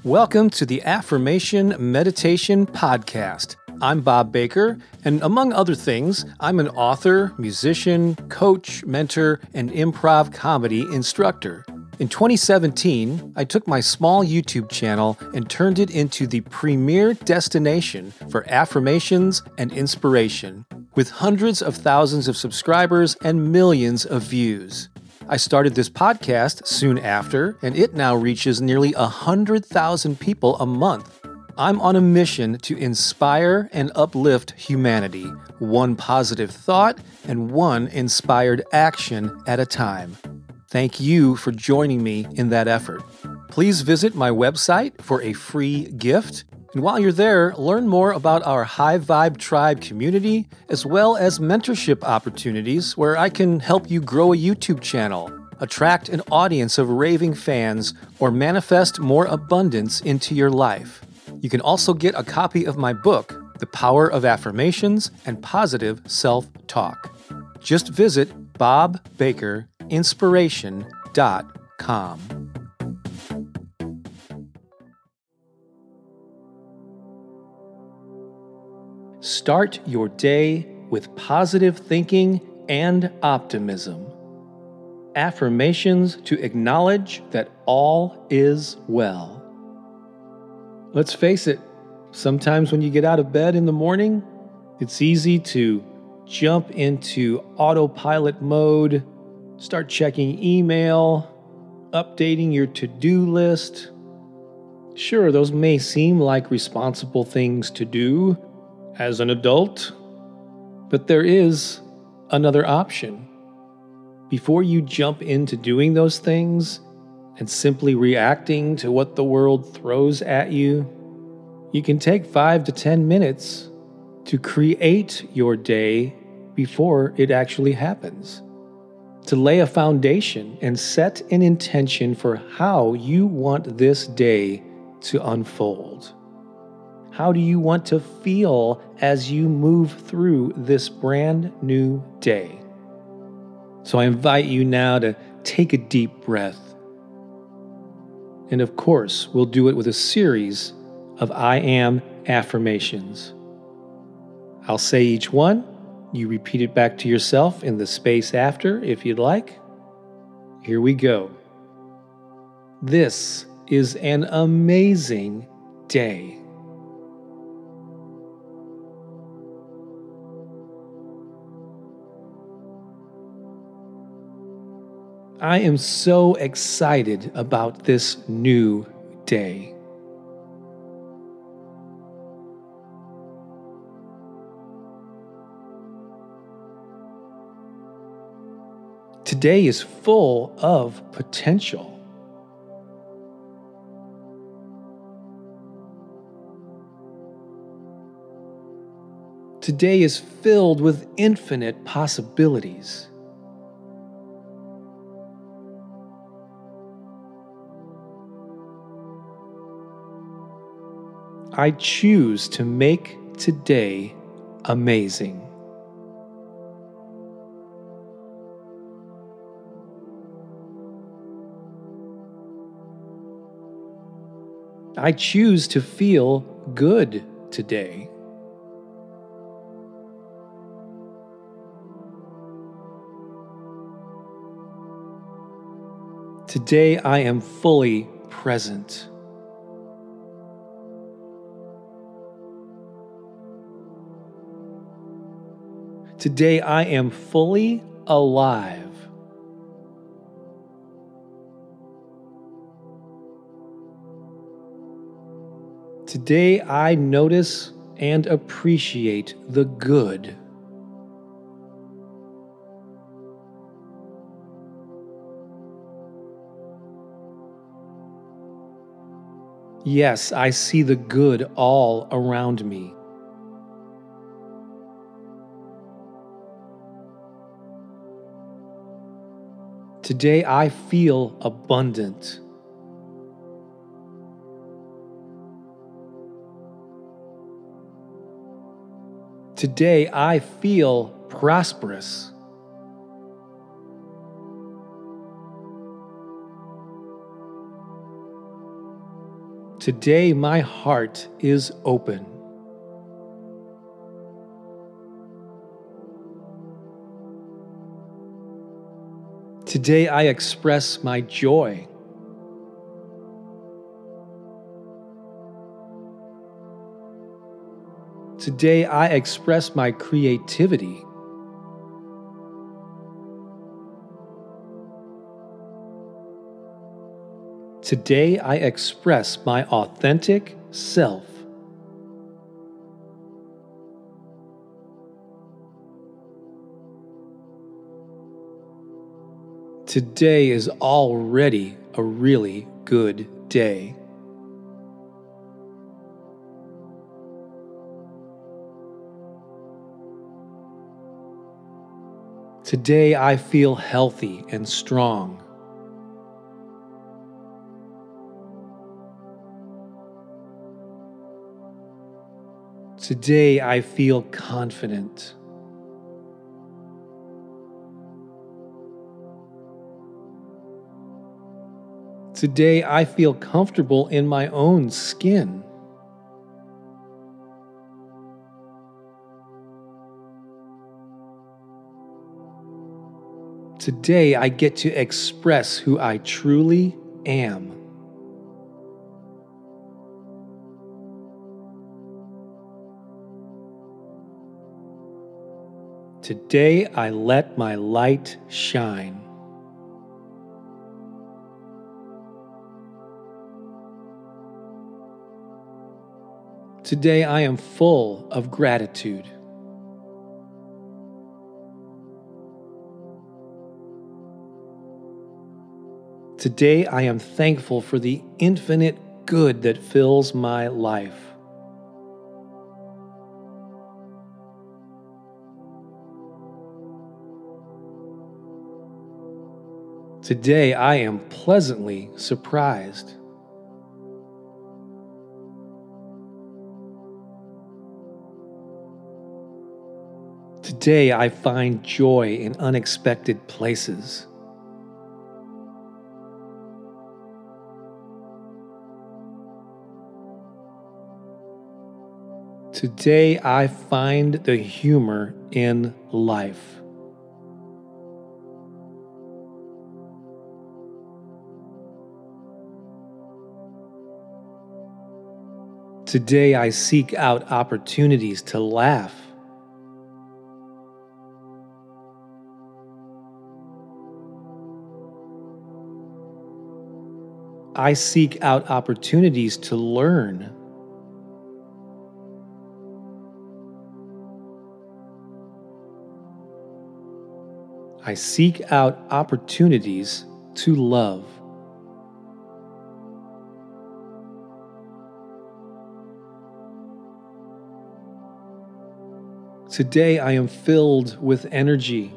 Welcome to the Affirmation Meditation Podcast. I'm Bob Baker, and among other things, I'm an author, musician, coach, mentor, and improv comedy instructor. In 2017, I took my small YouTube channel and turned it into the premier destination for affirmations and inspiration, with hundreds of thousands of subscribers and millions of views. I started this podcast soon after, and it now reaches nearly 100,000 people a month. I'm on a mission to inspire and uplift humanity, one positive thought and one inspired action at a time. Thank you for joining me in that effort. Please visit my website for a free gift. And while you're there, learn more about our High Vibe Tribe community, as well as mentorship opportunities where I can help you grow a YouTube channel, attract an audience of raving fans, or manifest more abundance into your life. You can also get a copy of my book, The Power of Affirmations and Positive Self-Talk. Just visit bobbakerinspiration.com. Start your day with positive thinking and optimism. Affirmations to acknowledge that all is well. Let's face it, sometimes when you get out of bed in the morning, it's easy to jump into autopilot mode, start checking email, updating your to-do list. Sure, those may seem like responsible things to do as an adult, but there is another option. Before you jump into doing those things and simply reacting to what the world throws at you, you can take 5 to 10 minutes to create your day before it actually happens, to lay a foundation and set an intention for how you want this day to unfold. How do you want to feel as you move through this brand new day? So I invite you now to take a deep breath. And of course, we'll do it with a series of I am affirmations. I'll say each one. You repeat it back to yourself in the space after, if you'd like. Here we go. This is an amazing day. I am so excited about this new day. Today is full of potential. Today is filled with infinite possibilities. I choose to make today amazing. I choose to feel good today. Today I am fully present. Today I am fully alive. Today I notice and appreciate the good. Yes, I see the good all around me. Today I feel abundant. Today I feel prosperous. Today my heart is open. Today I express my joy. Today I express my creativity. Today I express my authentic self. Today is already a really good day. Today I feel healthy and strong. Today I feel confident. Today I feel comfortable in my own skin. Today I get to express who I truly am. Today I let my light shine. Today I am full of gratitude. Today I am thankful for the infinite good that fills my life. Today I am pleasantly surprised. Today I find joy in unexpected places. Today I find the humor in life. Today I seek out opportunities to laugh. I seek out opportunities to learn. I seek out opportunities to love. Today I am filled with energy.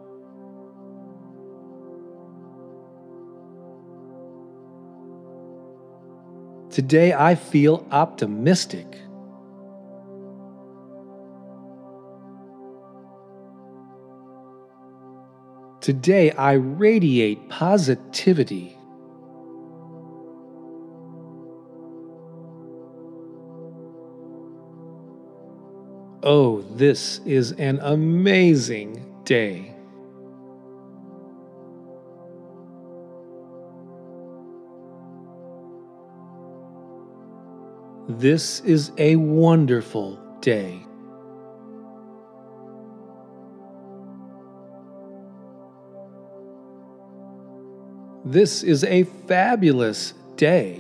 Today I feel optimistic. Today I radiate positivity. Oh, this is an amazing day. This is a wonderful day. This is a fabulous day.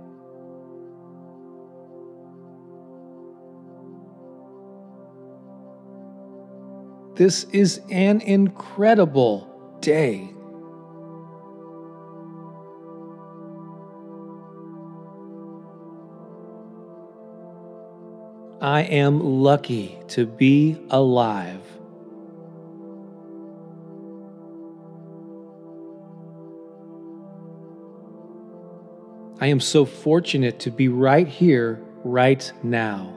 This is an incredible day. I am lucky to be alive. I am so fortunate to be right here, right now.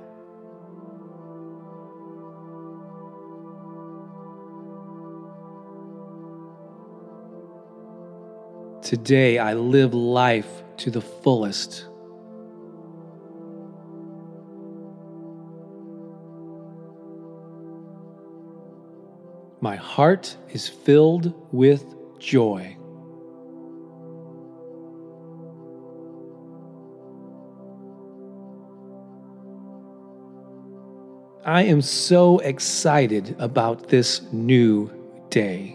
Today I live life to the fullest. My heart is filled with joy. I am so excited about this new day.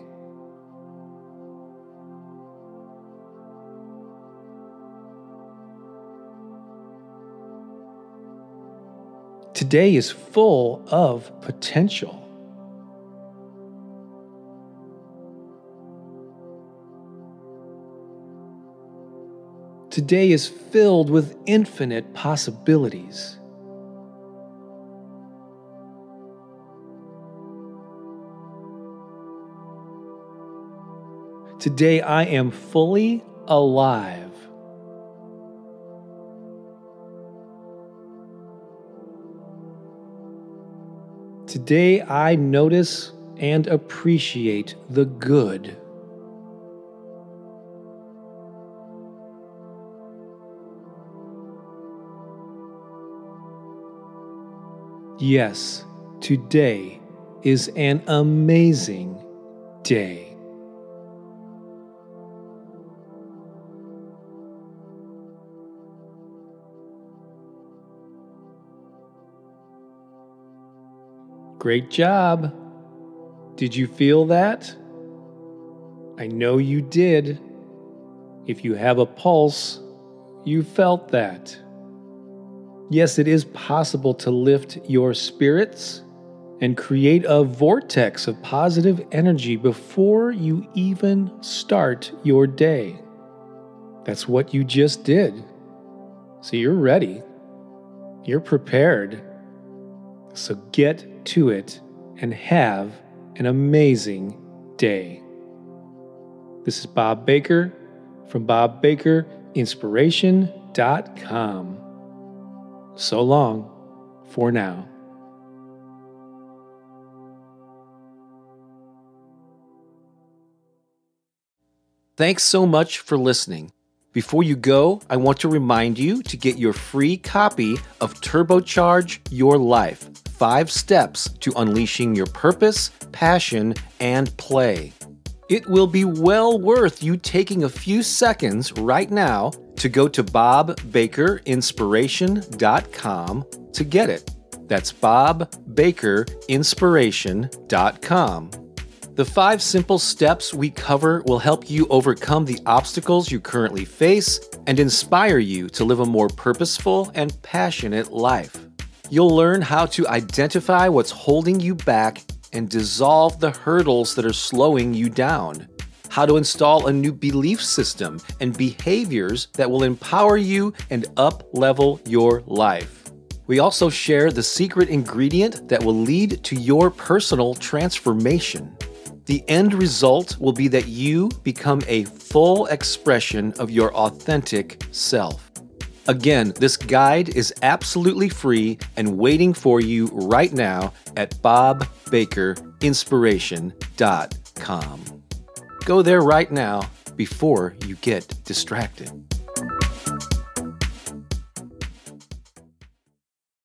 Today is full of potential. Today is filled with infinite possibilities. Today I am fully alive. Today I notice and appreciate the good. Yes, today is an amazing day. Great job. Did you feel that? I know you did. If you have a pulse, you felt that. Yes, it is possible to lift your spirits and create a vortex of positive energy before you even start your day. That's what you just did. So you're ready. You're prepared. So get to it and have an amazing day. This is Bob Baker from BobBakerInspiration.com. So long for now. Thanks so much for listening. Before you go, I want to remind you to get your free copy of Turbocharge Your Life: 5 Steps to Unleashing Your Purpose, Passion, and Play. It will be well worth you taking a few seconds right now to go to BobBakerInspiration.com to get it. That's BobBakerInspiration.com. The 5 simple steps we cover will help you overcome the obstacles you currently face and inspire you to live a more purposeful and passionate life. You'll learn how to identify what's holding you back and dissolve the hurdles that are slowing you down, how to install a new belief system and behaviors that will empower you and up-level your life. We also share the secret ingredient that will lead to your personal transformation. The end result will be that you become a full expression of your authentic self. Again, this guide is absolutely free and waiting for you right now at BobBakerInspiration.com. Go there right now before you get distracted.